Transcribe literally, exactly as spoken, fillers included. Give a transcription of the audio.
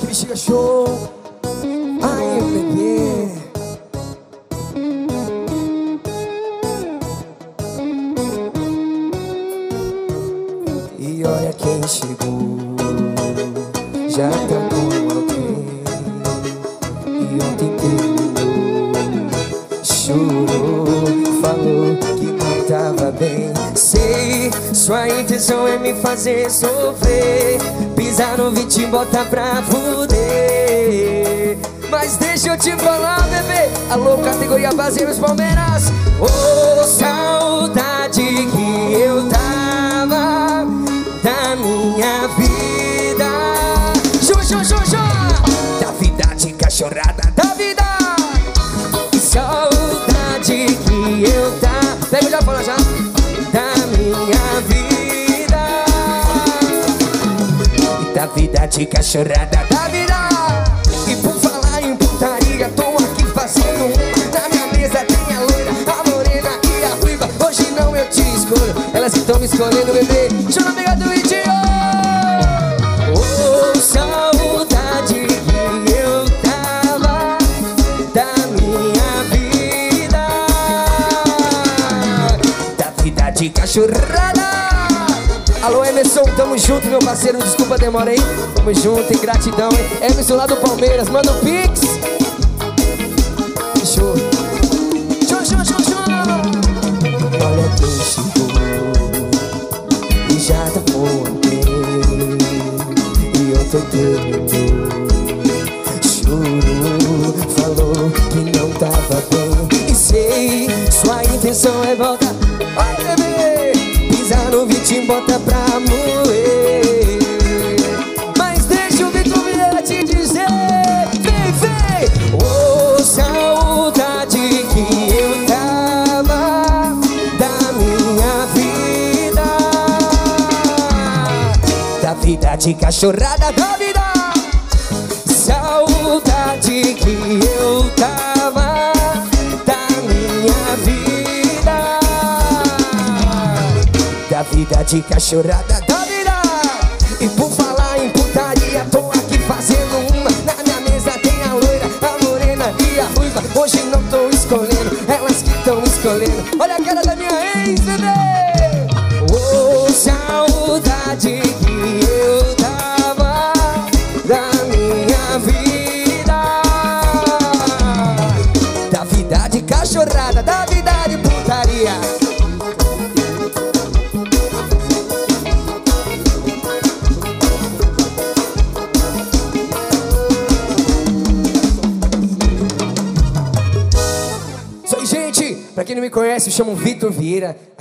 Bexiga Show. Aí, bebê. E olha quem chegou. Já tá com alguém. E ontem terminou. Chorou, falou que não tava bem. Sei, sua intenção é me fazer sofrer. Pisar no vídeo e botar pra fuder. Mas deixa eu te falar, bebê. Alô, categoria Bazeiros Palmeiras. Ô, saudade que eu tava da minha vida. Jô, jô, jô, jô. Da vida de cachorrada, da vida. Saudade que eu tava. Pega já, fala já. Da minha vida. E da vida de cachorrada, da vida. E por falar em putaria, tô aqui fazendo um. Na minha mesa tem a loira, a morena e a ruiva. Hoje não eu te escolho, elas que tão me escolhendo, bebê. Deixa eu não pegar do idiota. Oh, saudade que eu tava da minha vida. Da vida de cachorrada. Alô, Emerson, tamo junto, meu parceiro. Desculpa a demora aí. Tamo junto, em gratidão, hein. Emerson lá do Palmeiras, manda o Pix. Show. Show, show, show, show. Olha quem chegou. E já tá com alguém. E eu tô terminou. Chorou, falou que não tava bem. E sei, sua intenção é voltar. Ai, bebê. Pisar no Vitinho, bota pra moer. Mas deixa o Vitor Vieira te dizer. Vem, vem. Oh, saudade que eu tava da minha vida. Da vida de cachorrada, da vida. Saudade que eu tava da minha vida. Da vida de cachorrada, da vida. E por falar em putaria, tô aqui fazendo uma. Na minha mesa tem a loira, a morena e a ruiva. Hoje não tô escolhendo, elas que tão escolhendo. Olha a cara da minha ex, bebê. Oh, saudade que eu tava da minha vida. Da vida de cachorrada, da vida de putaria. Pra quem não me conhece, me chamo Vitor Vieira.